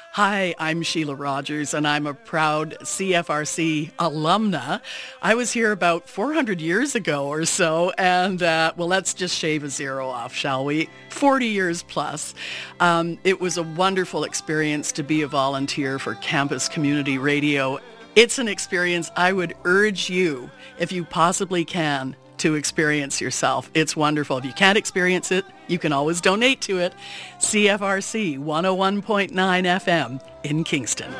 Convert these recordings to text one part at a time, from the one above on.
Hi, I'm Sheila Rogers, and I'm a proud CFRC alumna. I was here about 400 years ago or so, and let's just shave a zero off, shall we? 40 years plus. It was a wonderful experience to be a volunteer for Campus Community Radio. It's an experience I would urge you, if you possibly can, to experience yourself. It's wonderful. If you can't experience it, you can always donate to it. CFRC 101.9 FM in Kingston.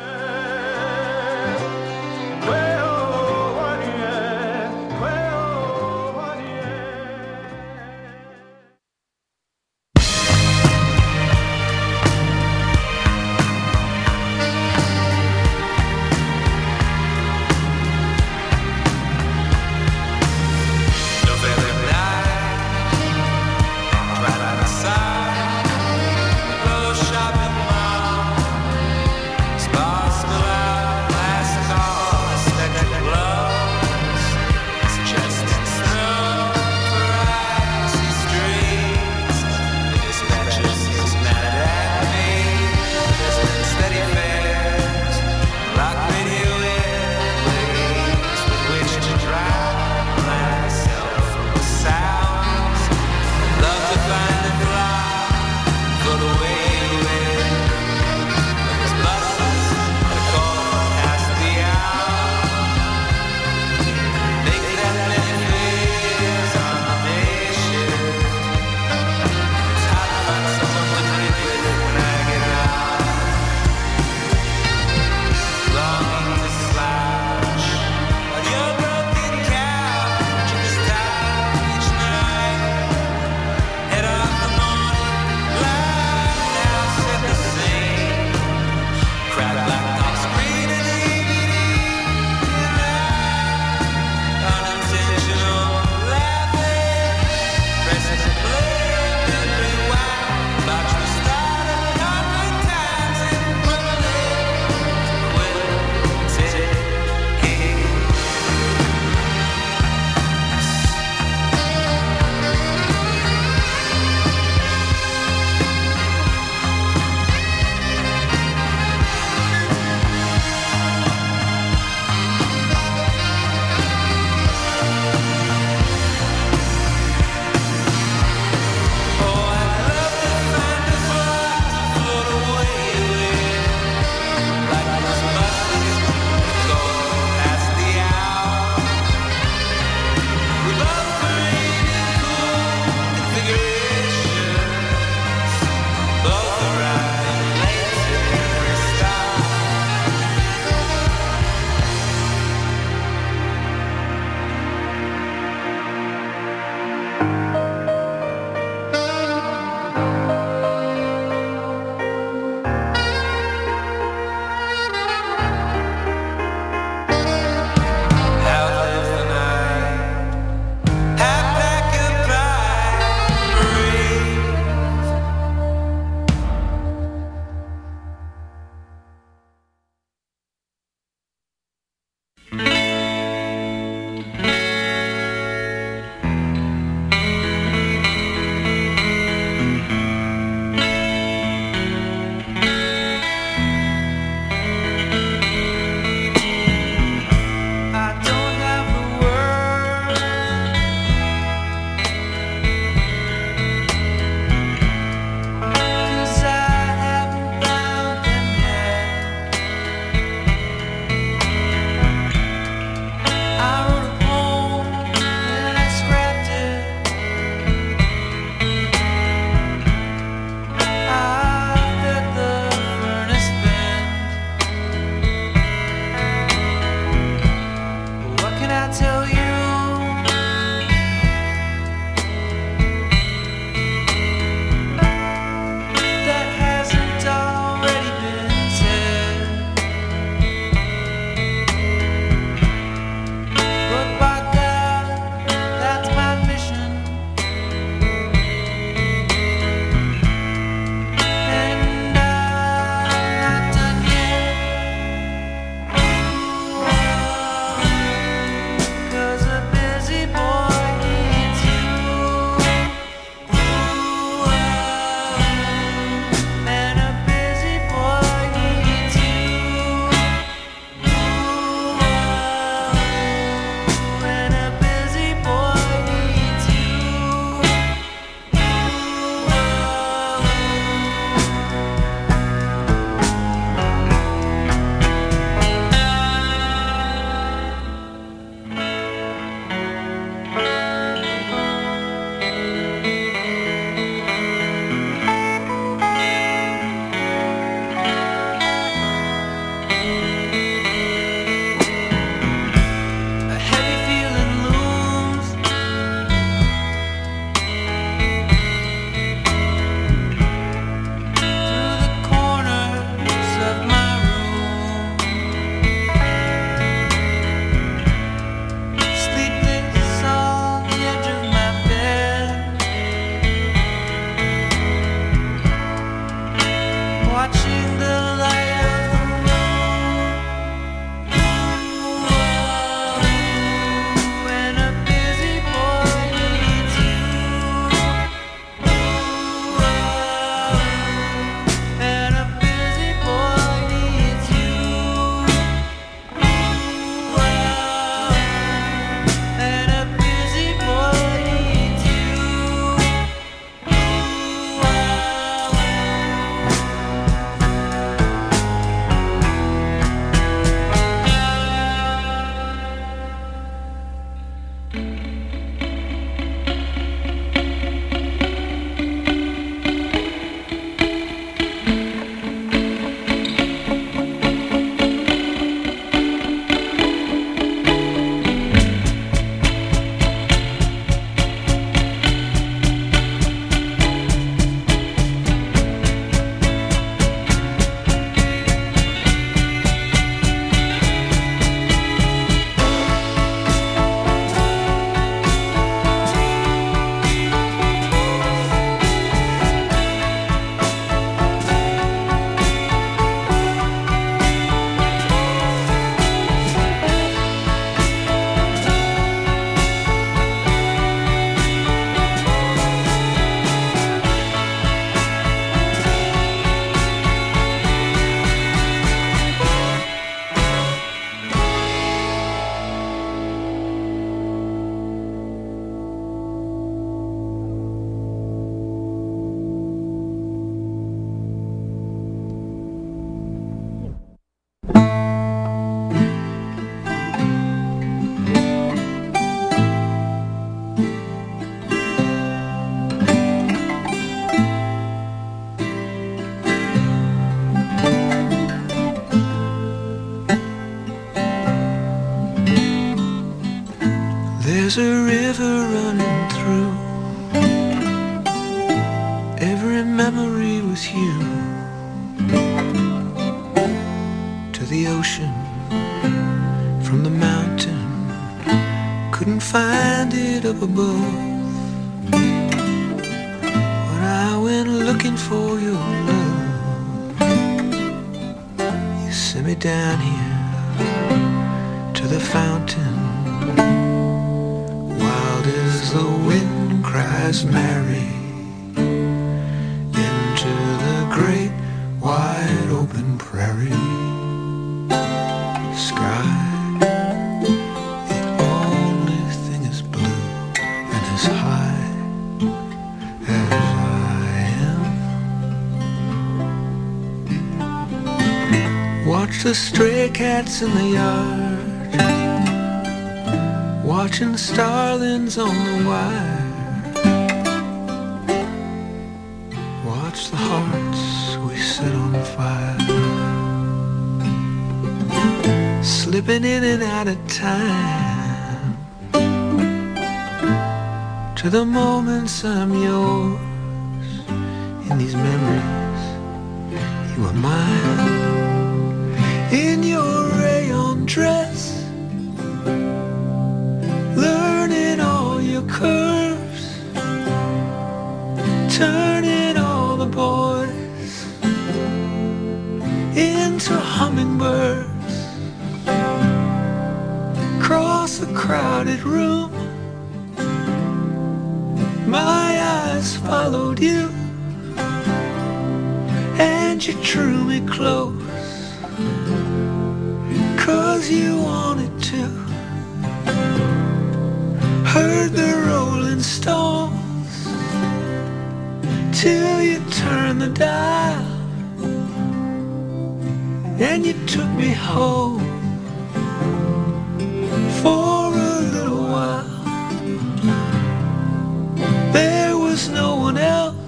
Shopping mall, sparse watching the light of the moon. When a busy boy needs you, and a busy boy needs you, and a busy boy needs you. There's a river running through every memory with you, to the ocean from the mountain, couldn't find it up above. When I went looking for your love, you sent me down here to the fountain. Wild as the wind cries Mary into the great wide open prairie sky. The only thing is blue and as high as I am. Watch the stray cats in the yard, watching starlings on the wire. Watch the hearts we set on fire, slipping in and out of time, to the moments I'm yours. In these memories you are mine. In your rayon dress, learning all your curves, turning all the boys into hummingbirds. Across the crowded room, my eyes followed you, and you drew me close, 'cause you wanted to. Heard the rolling stones till you turned the dial, and you took me home for a little while. There was no one else,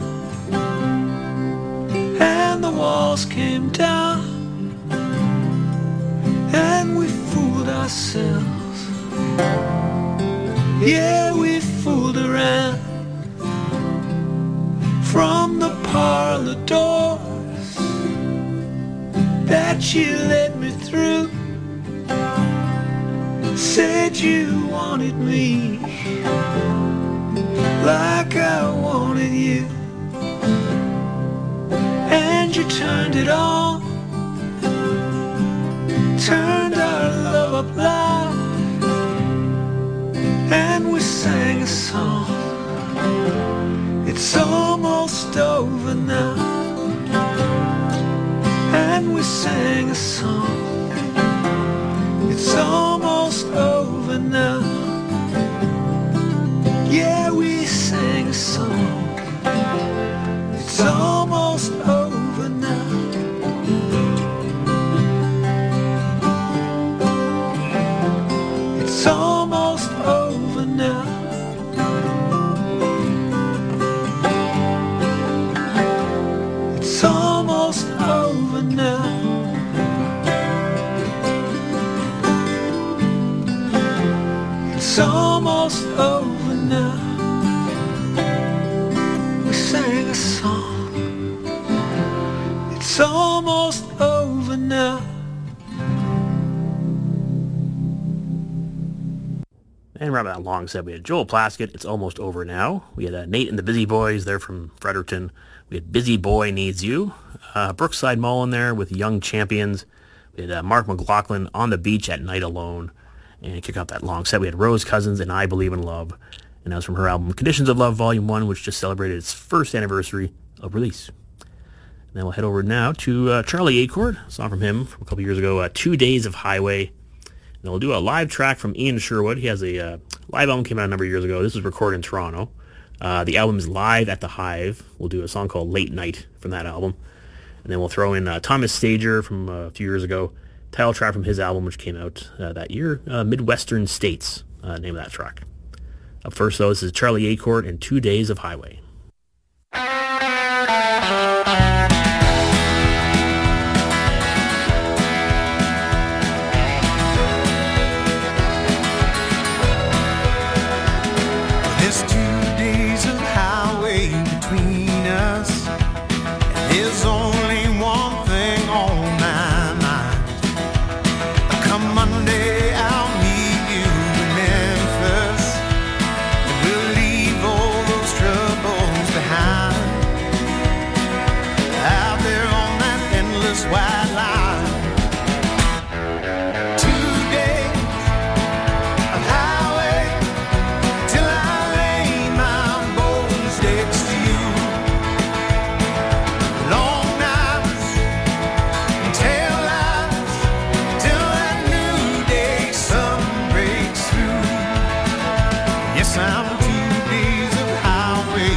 and the walls came down, and we fooled ourselves. Yeah, we fooled around from the parlor doors that you led me through. Said you wanted me like I wanted you, and and you turned it on, turned our love up loud, and we sang a song. It's almost over now, and we sang a song. It's almost over now. Yeah, we sang a song. It's almost over now. It's almost over now. It's almost over now. It's almost over now. We sang a song. It's almost over now. And right about that long set, we had Joel Plaskett, It's Almost Over Now. We had Nate and the Busy Boys, they're from Fredericton. We had Busy Boy Needs You. Brookside Mall in there with Young Champions. We had Mark McLaughlin, On the Beach at Night Alone. And kick off that long set, we had Rose Cousins and I Believe in Love. And that was from her album Conditions of Love Volume 1, which just celebrated its first anniversary of release. And then we'll head over now to Charlie Acord, a song from him from a couple years ago, 2 Days of Highway. And we'll do a live track from Ian Sherwood. He has a live album came out a number of years ago. This was recorded in Toronto. The album is live at the Hive. We'll do a song called Late Night from that album. And then we'll throw in Thomas Stager from a few years ago. Title track from his album, which came out that year, Midwestern States, name of that track. Up first, though, this is Charlie Acord and 2 Days of Highway. There's 2 days of highway between us, and there's only one thing on my mind. Come Monday, I'll meet you in Memphis, and we'll leave all those troubles behind. Out there on that endless white line, 2 days of highway till I lay my bones next to you. Long nights and tail lights till that new day sun breaks through. Yes, I'm 2 days of highway.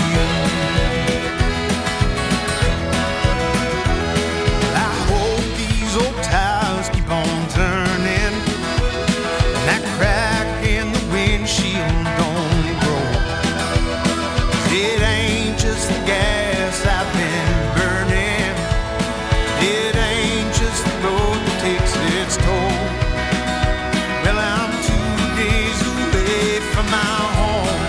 I hope these old tires keep on turning, and that crack in the windshield don't grow. It ain't just the gas I've been burning, it ain't just the road that takes its toll. Well, I'm 2 days away from my home.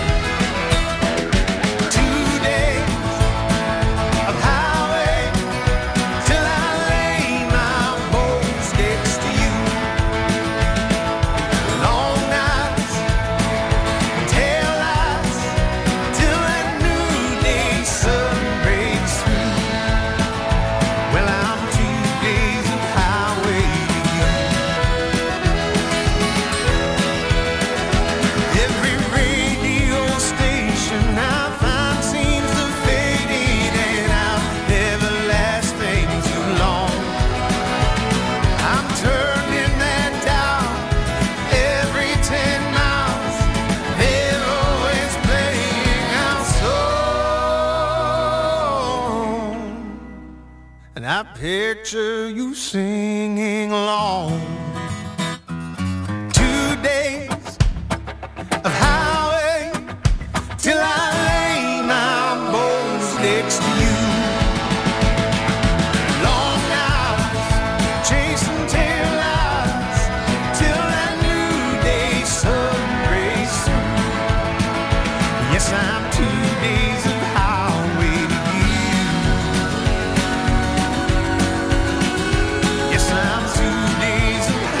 2 days of highway till I lay my bones next to you. Long nights and tail lights till that new day sun breaks through. Well, I'm 2 days of highway. Every radio station I find seems to fade in and out, never last thing too long. I'm turning that dial every 10 miles. They're always playing our song, and I picture you singing along. 2 days of highway till I lay my bones next to you. Long nights chasing tail lights till that new day sun breaks through. Yes, I'm 2 days of highway to you. Yes, I'm 2 days of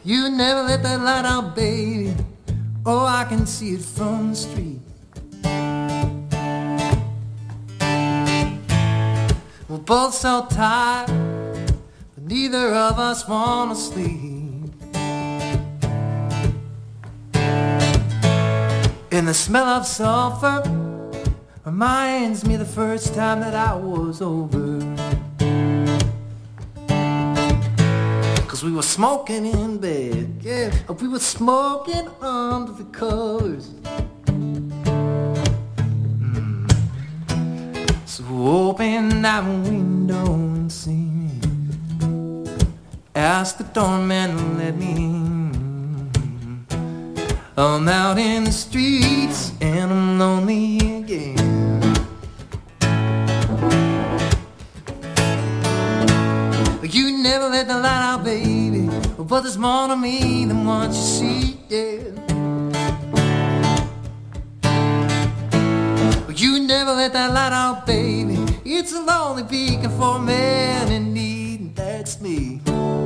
You never let that light out, baby. Oh, I can see it from the street. We're both so tired, but neither of us wanna sleep. And the smell of sulfur reminds me the first time that I was over. 'Cause we were smoking in bed, yeah. We were smoking under the covers. So open that window and see me. Ask the doorman to let me in. I'm out in the streets and I'm lonely again. You never let the light out, baby. But there's more to me than what you see, yeah. You never let that light out, baby. It's a lonely beacon for a man in need, and that's me.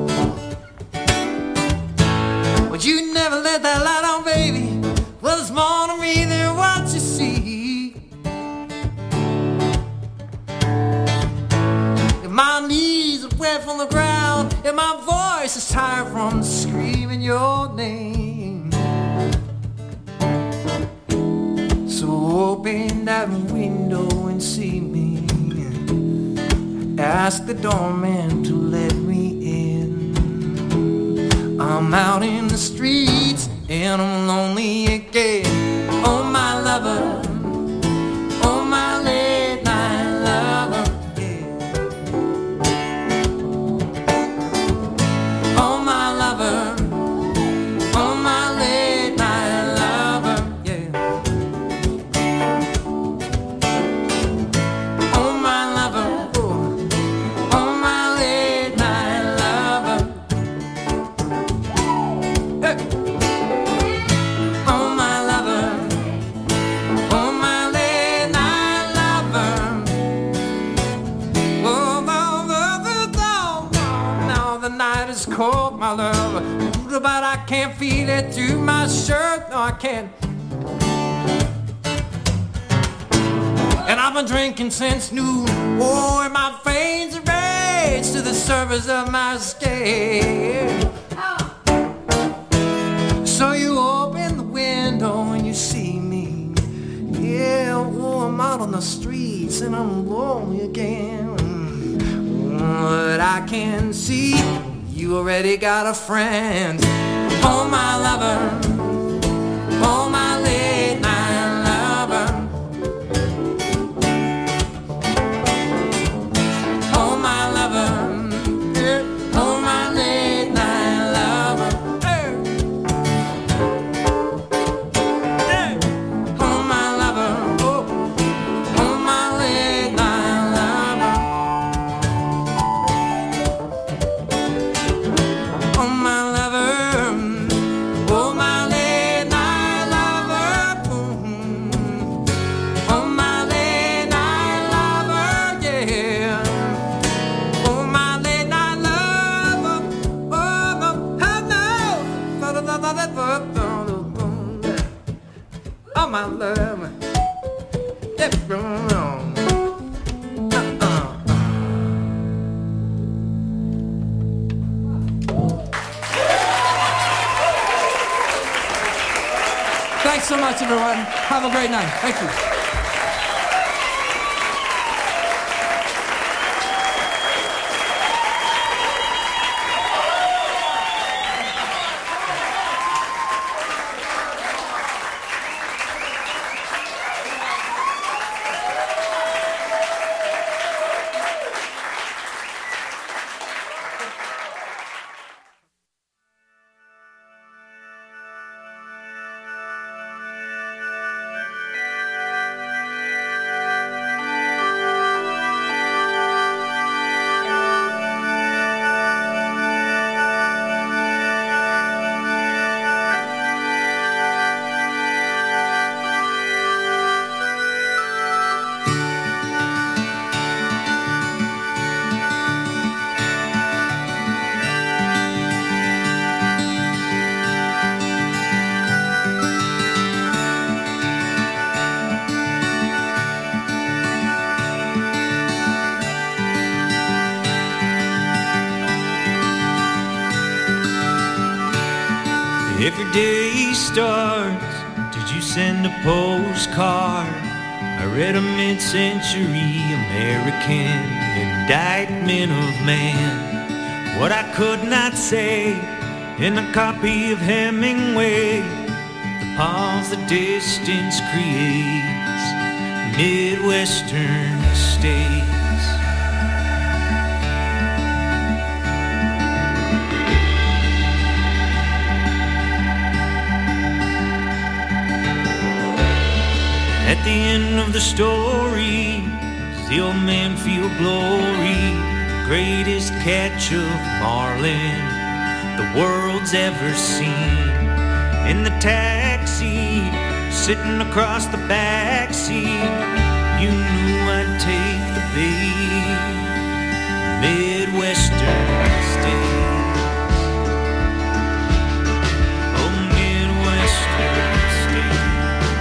But you never let that light on, baby. Well, there's more to me than what you see. If my knees are wet from the ground, and my voice is tired from screaming your name. So open that window and see me. Ask the doorman to let me in. I'm out in the streets and I'm lonely again. Oh, my lover. Oh, my late night lover. Yeah. Oh, my lover. Oh, my late night lover. Yeah. Oh, my lover. Oh, my late night lover. Hey. Oh, my lover. Oh, my late night lover. Oh, now the night is cold, my love. But I can't feel it through my shirt. No, I can't. And I've been drinking since noon. Oh, and my veins are raised to the surface of my skin. So you open the window and you see me. Yeah, oh, I'm out on the streets and I'm lonely again. But I can see you already got a friend. Oh, my lover. Oh, my late night lover. Oh, my lover. Yeah. Oh, my late night lover. Hey. Hey. Oh, my lover. Oh, oh, my late night lover. Oh, my lover. Oh, my late night lover. Oh, my late night lover. Yeah. Oh, my late night lover. Oh, no, I know. Oh, my love. Yeah. Thanks so much, everyone. Have a great night. Thank you. If your day starts, did you send a postcard? I read a mid-century American indictment of man. What I could not say in a copy of Hemingway, the pause the distance creates, Midwestern states. At the end of the story, does the old man feel glory? The greatest catch of marlin the world's ever seen. In the taxi, sitting across the backseat, you knew I'd take the bait. Midwestern states. Oh, Midwestern states.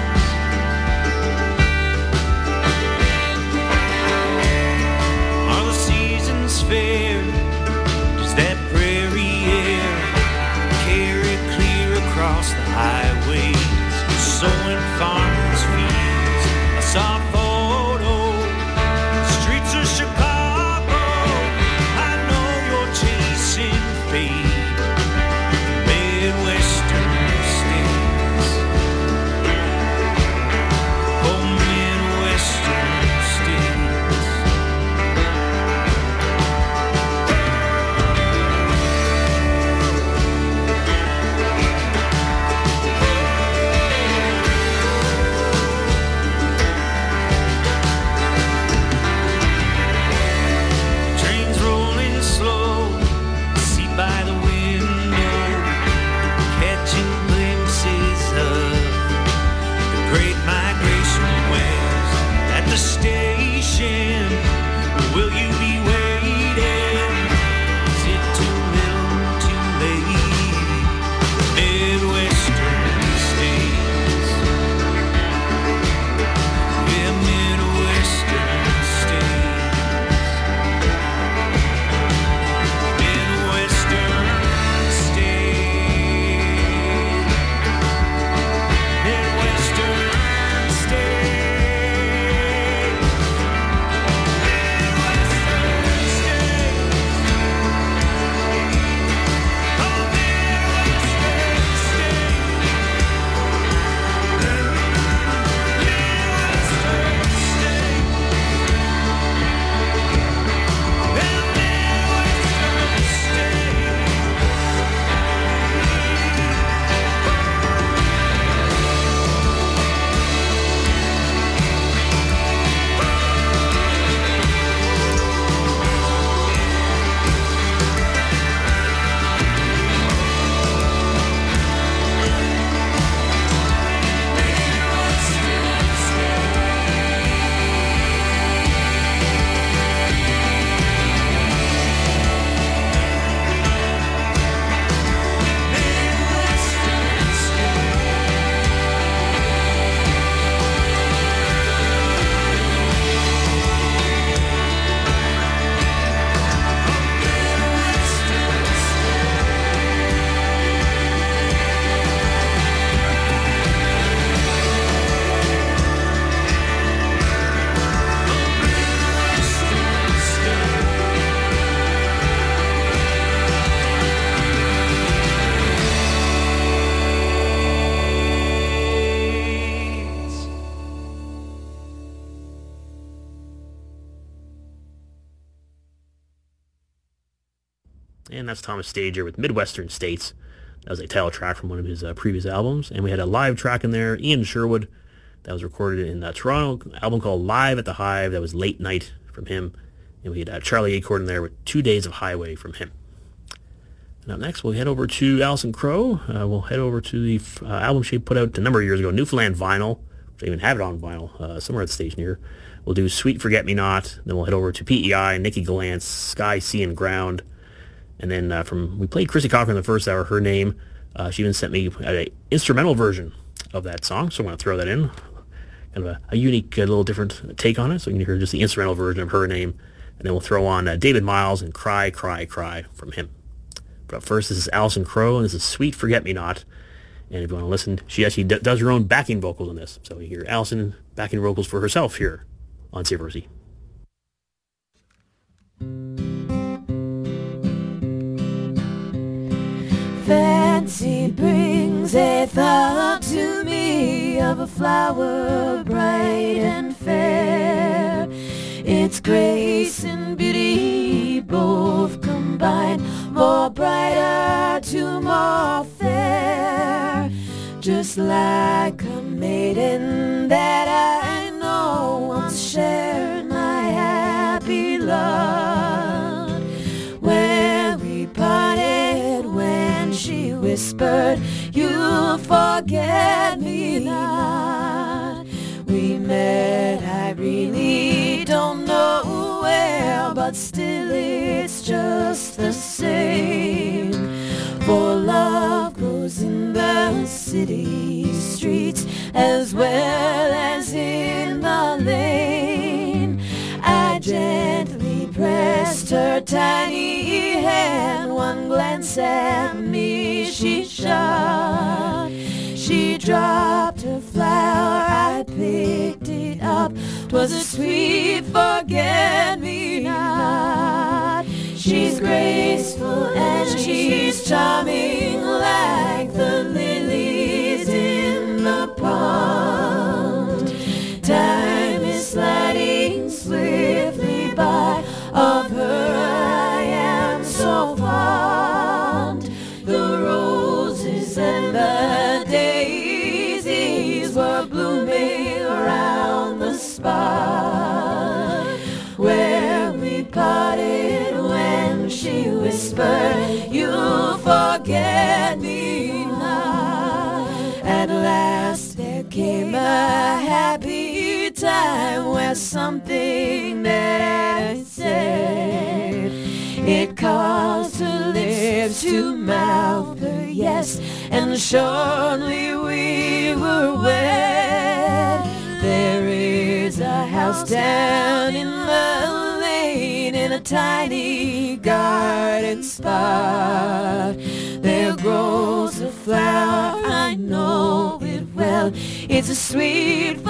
Are the seasons fair? Does that prairie air carry clear across the highways, sowing farmers' fields? I saw a photo, the streets of Chicago. I know you're chasing fate. Midwestern states. Oh, Midwestern states. Trains rolling slow, seat by the window, catching glimpses of the great migration west. At the station, will you be waiting? Is it too little, too late? Midwestern states. Yeah, Midwestern states. Midwestern states. Midwestern states. Midwestern states. Oh, Midwestern states. Midwestern states. And that's Thomas Stager with Midwestern States. That was a title track from one of his previous albums. And we had a live track in there, Ian Sherwood, that was recorded in Toronto, album called Live at the Hive. That was Late Night from him. And we had Charlie Acord in there with 2 Days of Highway from him. And up next, we'll head over to Alison Krauss. We'll head over to the album she put out a number of years ago, Newfoundland Vinyl. Which I even have it on vinyl somewhere at the station here. We'll do Sweet Forget-Me-Not. Then we'll head over to PEI, Nikki Galant's Sky, Sea, and Ground. And then we played Chrissy Cochran in the first hour, Her Name. She even sent me an instrumental version of that song, so I'm going to throw that in. Kind of a unique, little different take on it, so you can hear just the instrumental version of Her Name. And then we'll throw on David Miles and Cry, Cry, Cry from him. But up first, this is Alison Krauss, and this is Sweet Forget-Me-Not. And if you want to listen, she actually does her own backing vocals on this. So you hear Allison backing vocals for herself here on CFRC. Fancy brings a thought to me of a flower bright and fair. Its grace and beauty both combine, more brighter to more fair. Just like a maiden that I know once shared my happy lot. When we parted, when she whispered, "You'll forget me not." We met, I really don't know where, but still it's just the same. For love grows in the city streets as well as in the lane. I gently pressed her tiny hand, one glance at me she shot. She dropped her flower, I picked it up, 'twas a sweet forget-me-not. She's graceful and she's charming, like the lilies in the pond. Time is sliding swiftly by, of her I am so fond. The roses and the daisies were blooming around the spot where we parted, when she whispered, "You'll forget me not." At last there came a happy time where something that I said, it caused her lips to mouth her yes, and surely we were wed. There is a house down in the lane, in a tiny garden spot. There grows a flower, I know it well, it's a sweet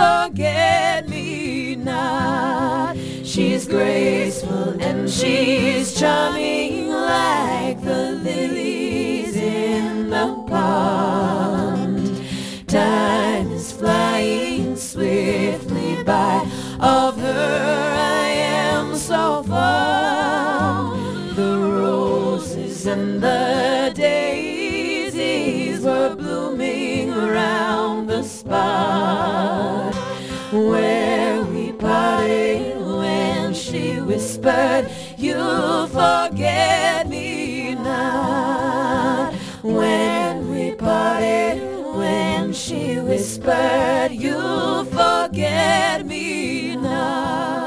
forget-me-not. She's graceful and she's charming, like the lilies in the pond. Time is flying swiftly by, of her I am so fond. The roses and the daisies were blooming around the spot where we parted, when she whispered, "You'll forget me not." When we parted, when she whispered, "You'll forget me not."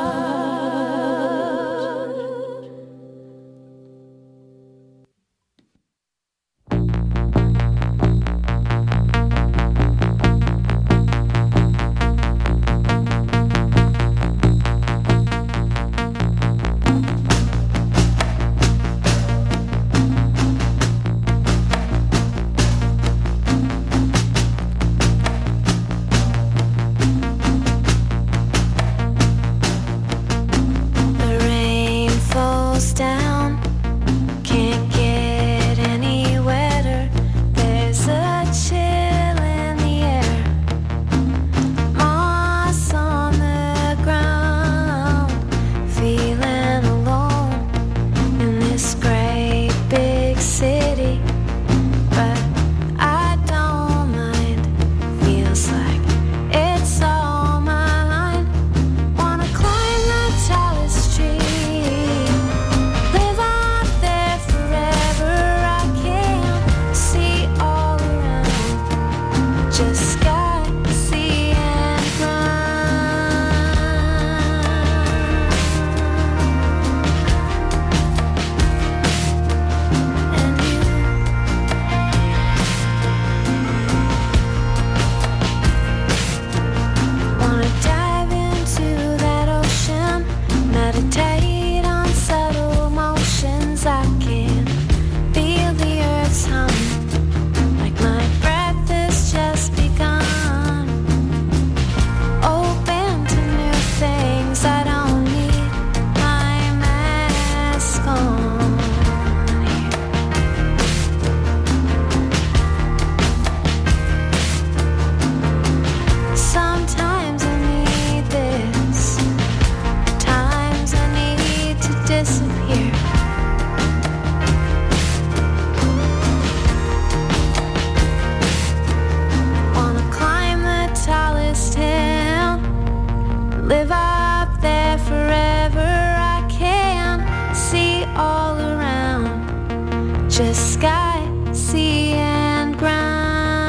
live up there forever. I can see all around, just sky, sea, and ground.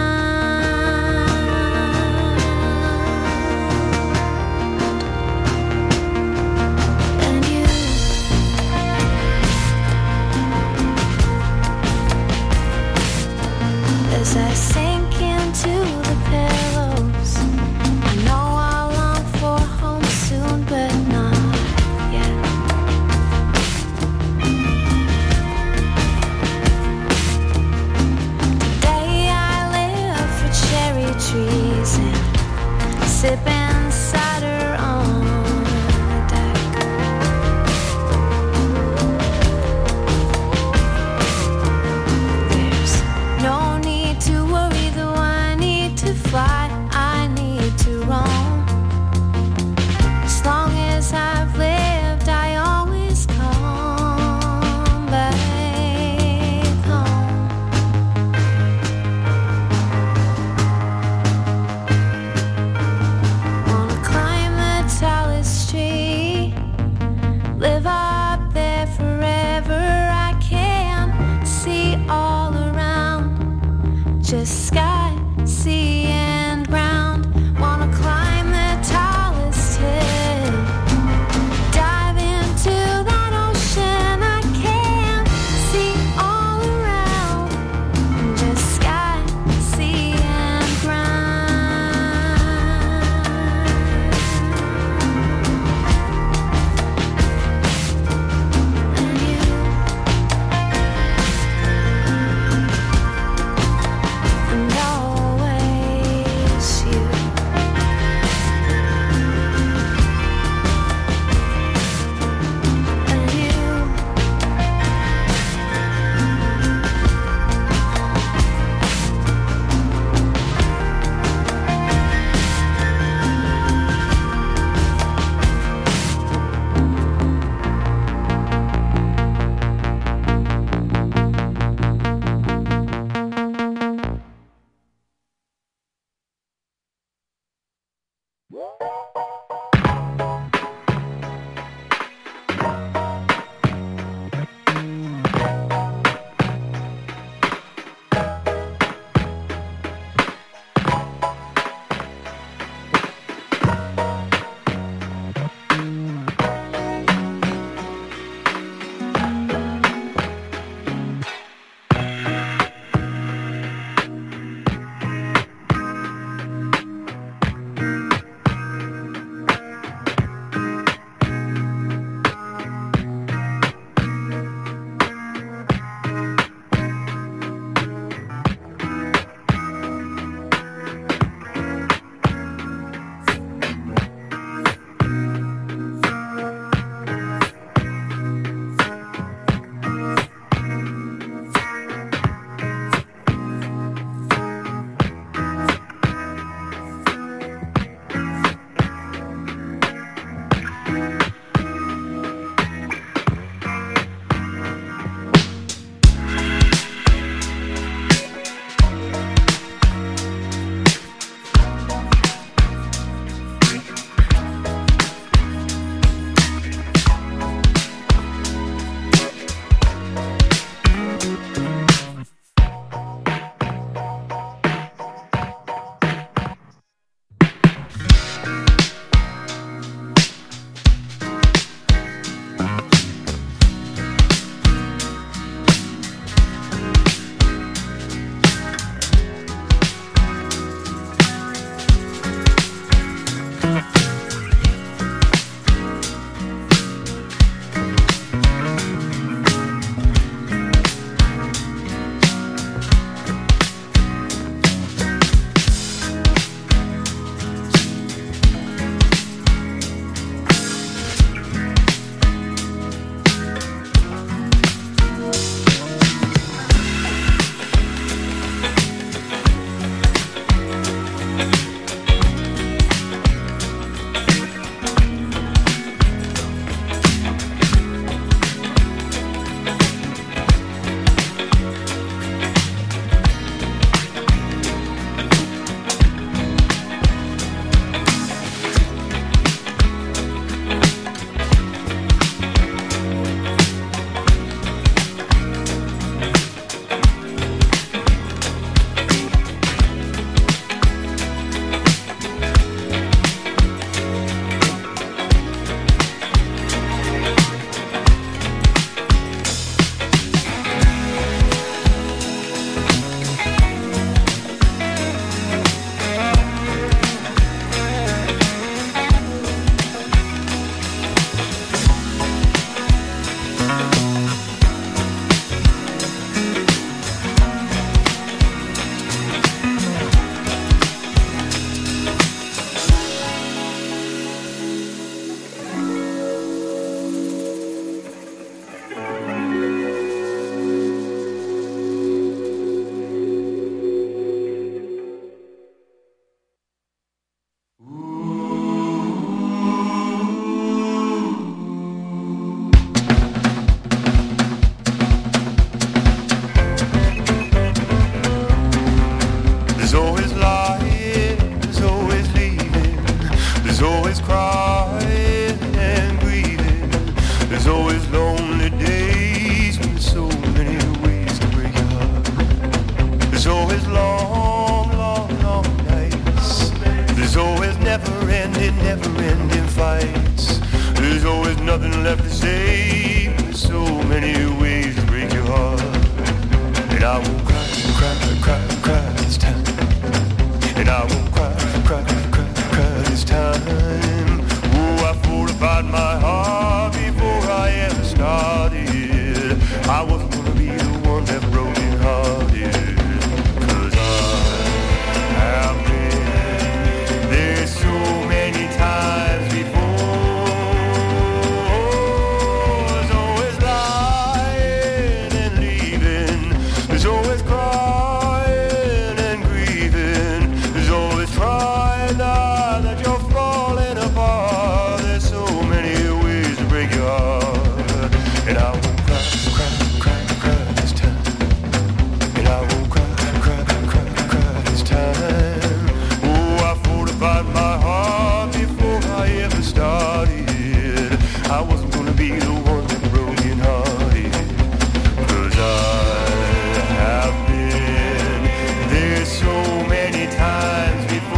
And you, as I sink into the pillows, I know I'll long for home soon, but not yet. Today I live for cherry trees and sipping cider on the deck. There's no need to worry, though I need to fly, I need to roam. As long as I've lived, I always come back home. Wanna climb the tallest tree, live up there forever. I can see all around, just sky, sea, and ground. Wanna climb the tallest hill, dive into that ocean. I can see all around, just sky, sea, and ground. And you, and all always long, long, long nights. There's always never-ending fights. There's always nothing left to say. There's so many ways to break your heart. And I won't cry, cry, cry, cry this time. And I won't cry, cry, cry, cry this time. Oh, I fortified my heart before I ever started. I wasn't gonna be the one that broken hearted. 'Cause I have been there so many times before. There's always lying and leaving. There's always crying and grieving. There's always trying now that you're falling apart. There's so many ways to break your heart. And I won't cry, cry, cry, cry this time. And I won't cry, cry, cry, cry this time. Oh, I fortified my heart before I ever started. I wasn't gonna be the one that broken hearted. 'Cause I have been there so many times before.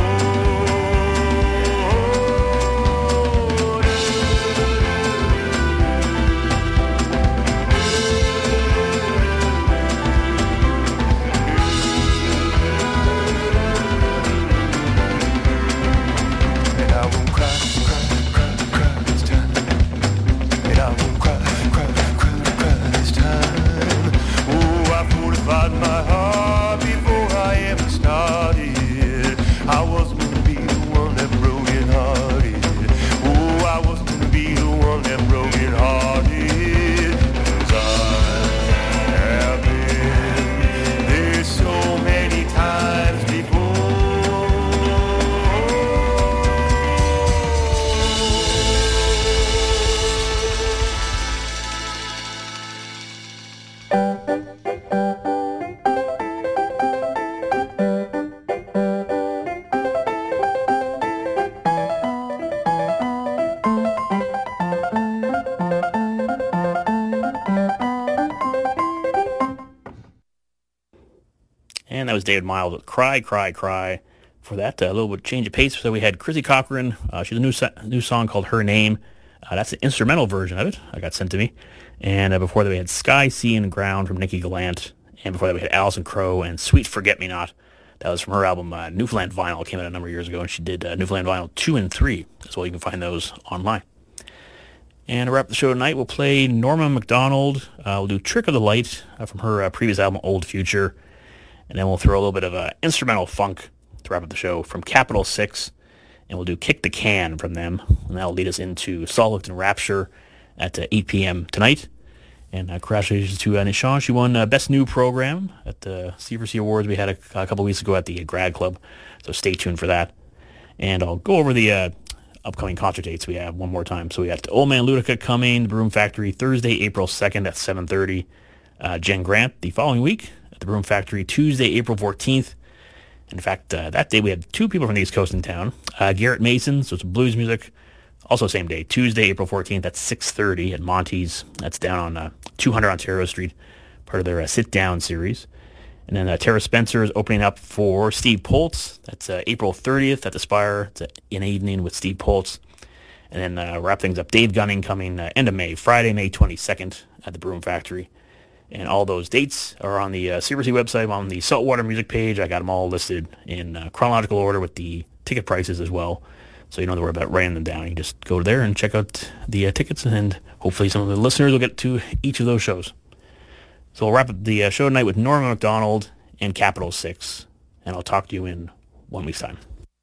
And I won't cry, cry, cry, cry this time. And I won't cry, cry, cry, cry this time. Oh, I fortified my heart before I ever started. I wasn't gonna be the one that broken hearted. Oh, I wasn't gonna be the one that broken hearted. 'Cause I have been there so many times before. And that was David Miles with Cry, Cry, Cry. For that, a little bit change of pace. So we had Chrissy Cochran. She has a new song called Her Name. That's the instrumental version of it. I got sent to me. And before that, we had Sky, Sea, and Ground from Nikki Gallant. And before that, we had Alison Crow and Sweet Forget Me Not. That was from her album Newfoundland Vinyl. It came out a number of years ago, and she did Newfoundland Vinyl 2 and 3 as well. You can find those online. And to wrap the show tonight, we'll play Norma MacDonald. We'll do Trick of the Light from her previous album, Old Future. And then we'll throw a little bit of instrumental funk to wrap up the show from Capital 6. And we'll do Kick the Can from them. And that'll lead us into Solid and Rapture at 8 p.m. tonight. And congratulations to Nishan. She won Best New Program at the C4C Awards we had a couple weeks ago at the Grad Club. So stay tuned for that. And I'll go over the upcoming concert dates we have one more time. So we got Old Man Ludica coming, the Broom Factory, Thursday, April 2nd at 7:30. Jen Grant the following week at the Broom Factory, Tuesday, April 14th. In fact, that day we had two people from the East Coast in town. Garrett Mason, so it's blues music. Also same day, Tuesday, April 14th at 6:30 at Monty's. That's down on 200 Ontario Street, part of their Sit Down series. And then Tara Spencer is opening up for Steve Poltz. That's April 30th at the Spire. It's an evening with Steve Poltz. And then wrap things up, Dave Gunning coming end of May, Friday, May 22nd at the Broom Factory. And all those dates are on the CRC website, on the Saltwater Music page. I got them all listed in chronological order with the ticket prices as well. So you don't have to worry about writing them down. You can just go there and check out the tickets, and hopefully some of the listeners will get to each of those shows. So we'll wrap up the show tonight with Norma MacDonald and Capital 6. And I'll talk to you in 1 week's time.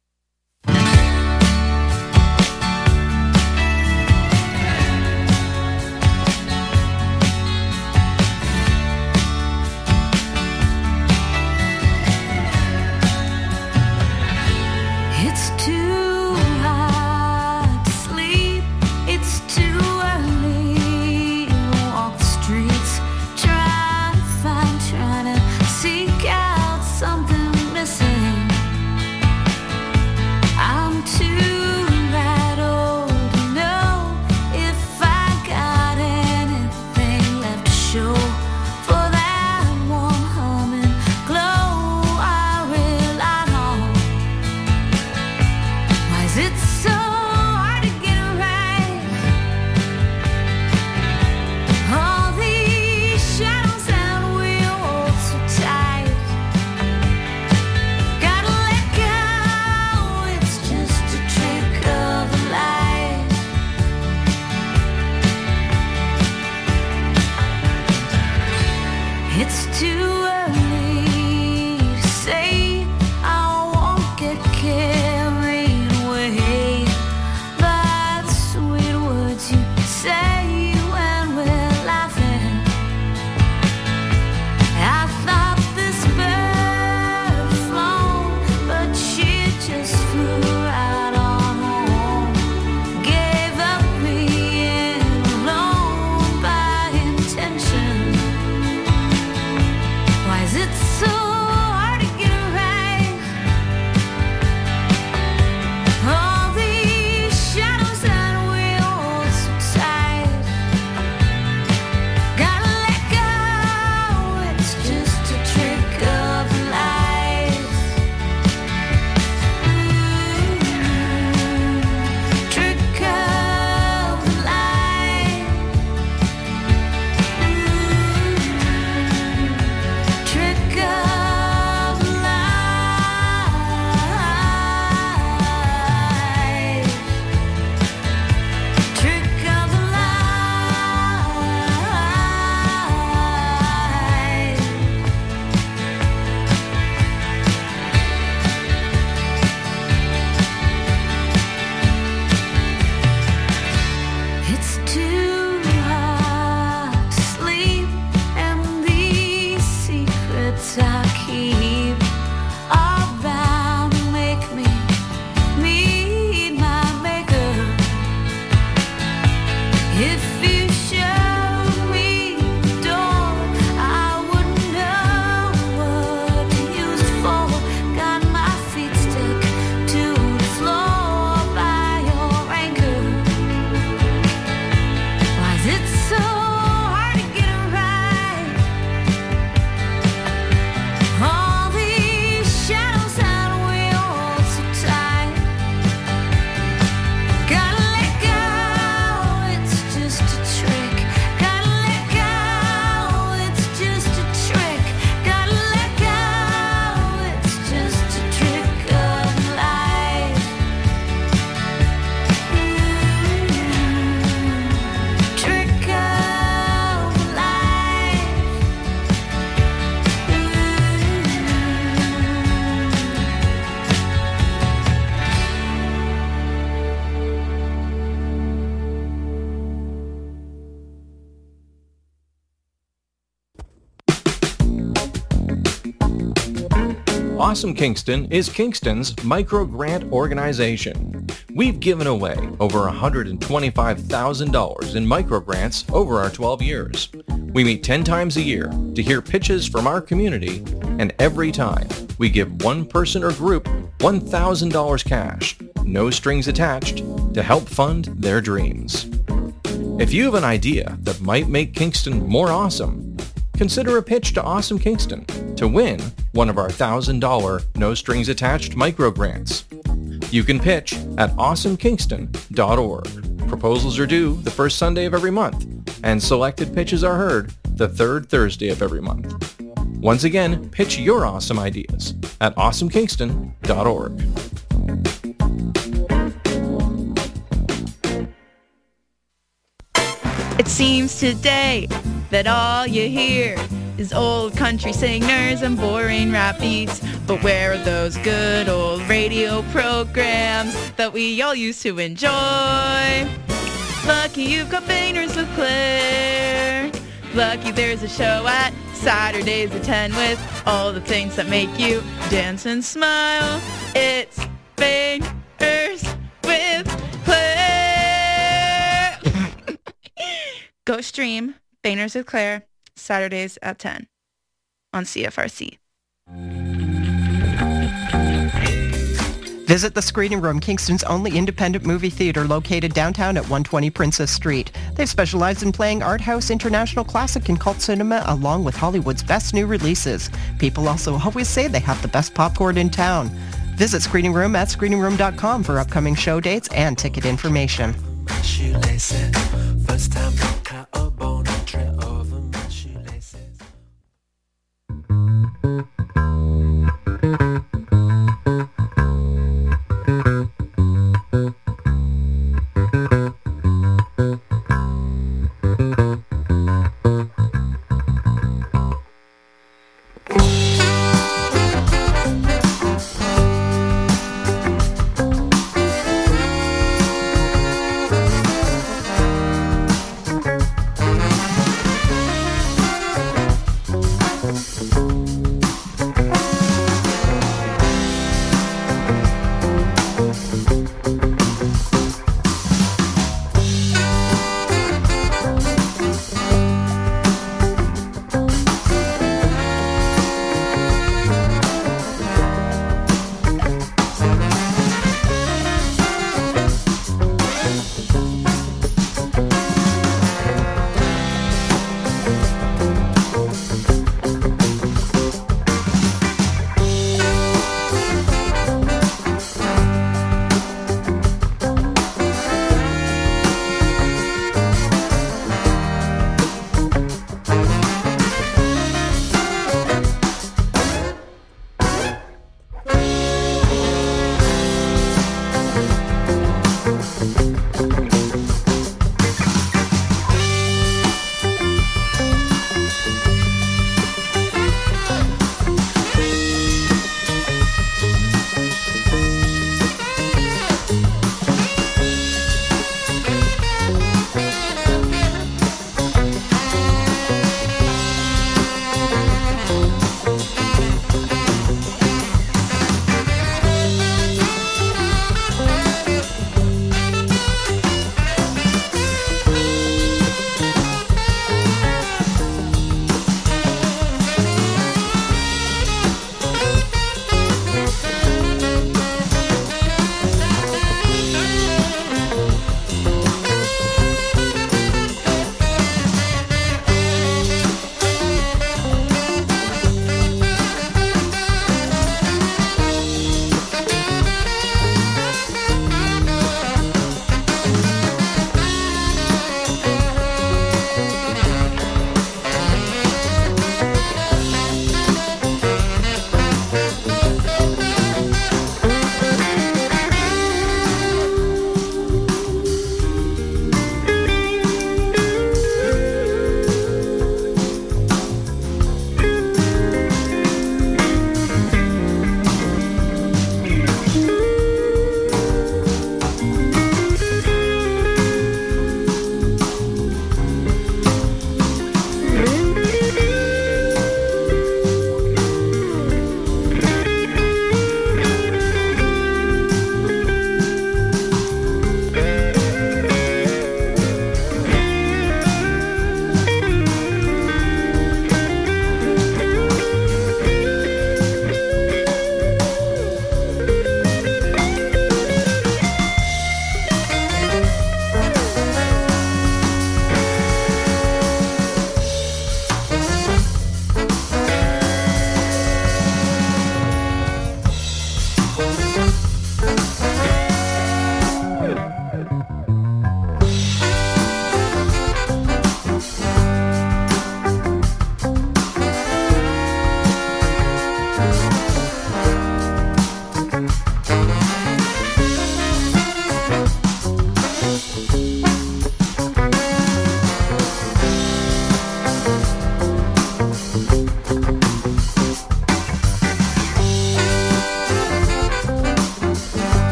It's too hard to sleep. It's too early to walk the streets. Trying to seek out something missing. Awesome Kingston is Kingston's micro-grant organization. We've given away over $125,000 in micro-grants over our 12 years. We meet 10 times a year to hear pitches from our community, and every time we give one person or group $1,000 cash, no strings attached, to help fund their dreams. If you have an idea that might make Kingston more awesome, consider a pitch to Awesome Kingston to win one of our $1,000 no-strings-attached micro-grants. You can pitch at awesomekingston.org. Proposals are due the first Sunday of every month, and selected pitches are heard the third Thursday of every month. Once again, pitch your awesome ideas at awesomekingston.org. It seems today that all you hear is old country singers and boring rap beats. But where are those good old radio programs that we all used to enjoy? Lucky you've got Banners with Claire. Lucky there's a show at Saturdays at 10 with all the things that make you dance and smile. It's Banners with Claire. Go stream Banners with Claire Saturdays at 10 on CFRC. Visit the Screening Room, Kingston's only independent movie theater located downtown at 120 Princess Street. They've specialized in playing art house, international classic, and cult cinema along with Hollywood's best new releases. People also always say they have the best popcorn in town. Visit Screening Room at screeningroom.com for upcoming show dates and ticket information. First time a bone over my shoelaces.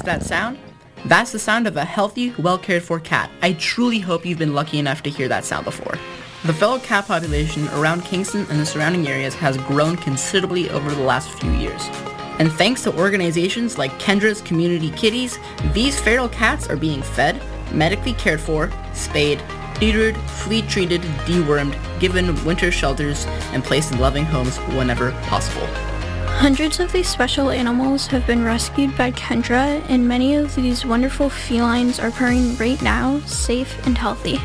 that sound? That's the sound of a healthy, well-cared-for cat. I truly hope you've been lucky enough to hear that sound before. The feral cat population around Kingston and the surrounding areas has grown considerably over the last few years. And thanks to organizations like Kendra's Community Kitties, these feral cats are being fed, medically cared for, spayed, neutered, flea-treated, dewormed, given winter shelters, and placed in loving homes whenever possible. Hundreds of these special animals have been rescued by Kendra, and many of these wonderful felines are purring right now, safe and healthy.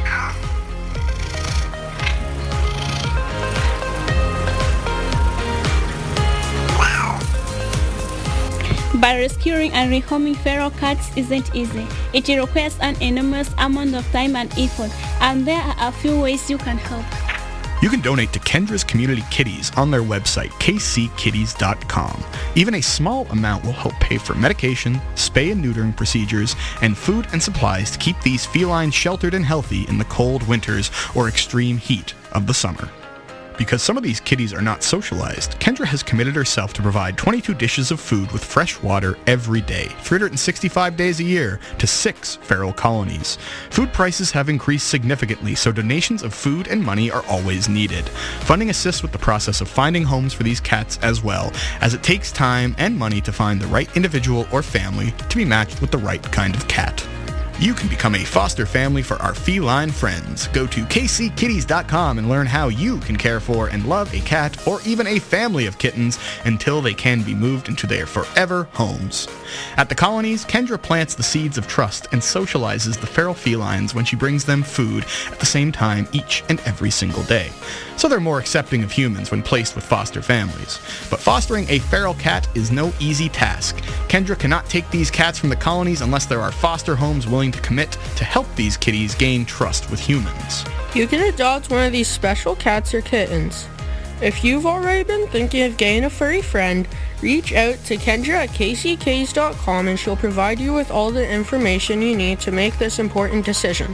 But rescuing and rehoming feral cats isn't easy. It requires an enormous amount of time and effort, and there are a few ways you can help. You can donate to Kendra's Community Kitties on their website, kckitties.com. Even a small amount will help pay for medication, spay and neutering procedures, and food and supplies to keep these felines sheltered and healthy in the cold winters or extreme heat of the summer. Because some of these kitties are not socialized, Kendra has committed herself to provide 22 dishes of food with fresh water every day, 365 days a year, to 6 feral colonies. Food prices have increased significantly, so donations of food and money are always needed. Funding assists with the process of finding homes for these cats as well, as it takes time and money to find the right individual or family to be matched with the right kind of cat. You can become a foster family for our feline friends. Go to kckitties.com and learn how you can care for and love a cat or even a family of kittens until they can be moved into their forever homes. At the colonies, Kendra plants the seeds of trust and socializes the feral felines when she brings them food at the same time each and every single day. So they're more accepting of humans when placed with foster families. But fostering a feral cat is no easy task. Kendra cannot take these cats from the colonies unless there are foster homes willing to commit to help these kitties gain trust with humans. You can adopt one of these special cats or kittens. If you've already been thinking of getting a furry friend, reach out to Kendra at kckitties.com and she'll provide you with all the information you need to make this important decision.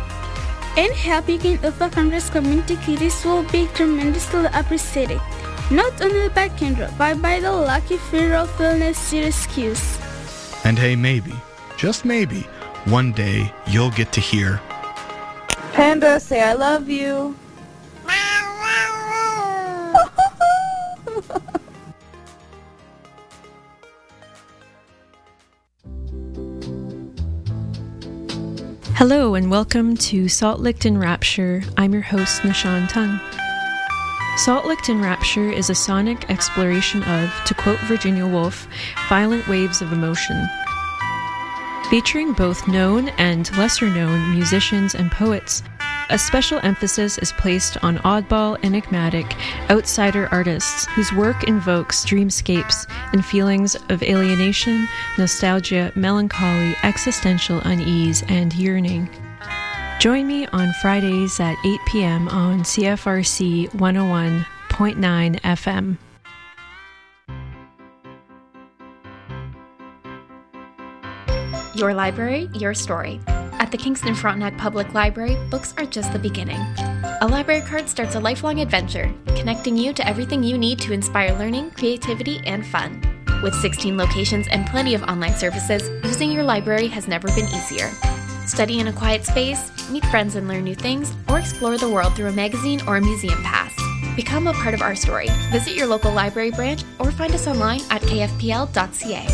And helping of the Congress community kitties will be tremendously appreciated. Not only by Kendra, but by the lucky feral feline rescues. And hey, maybe, just maybe, one day you'll get to hear Panda, say I love you. Hello and welcome to Salt Licked in Rapture. I'm your host, Nishan Tung. Salt Licked in Rapture is a sonic exploration of, to quote Virginia Woolf, violent waves of emotion. Featuring both known and lesser-known musicians and poets, a special emphasis is placed on oddball, enigmatic, outsider artists whose work invokes dreamscapes and feelings of alienation, nostalgia, melancholy, existential unease, and yearning. Join me on Fridays at 8 p.m. on CFRC 101.9 FM. Your library, your story. At the Kingston Frontenac Public Library, books are just the beginning. A library card starts a lifelong adventure, connecting you to everything you need to inspire learning, creativity, and fun. With 16 locations and plenty of online services, using your library has never been easier. Study in a quiet space, meet friends and learn new things, or explore the world through a magazine or a museum pass. Become a part of our story. Visit your local library branch or find us online at kfpl.ca.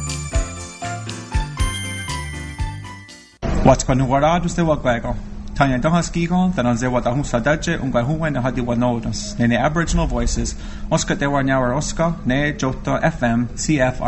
Watchkanugara duste waglego. Tanya Donhaskigo, that on Zewa Sadaje, Ungahuan Hadi Wanodos, Nene Aboriginal Voices, Oscar de Warnauer Oscar, Ne Jota FM, CFR.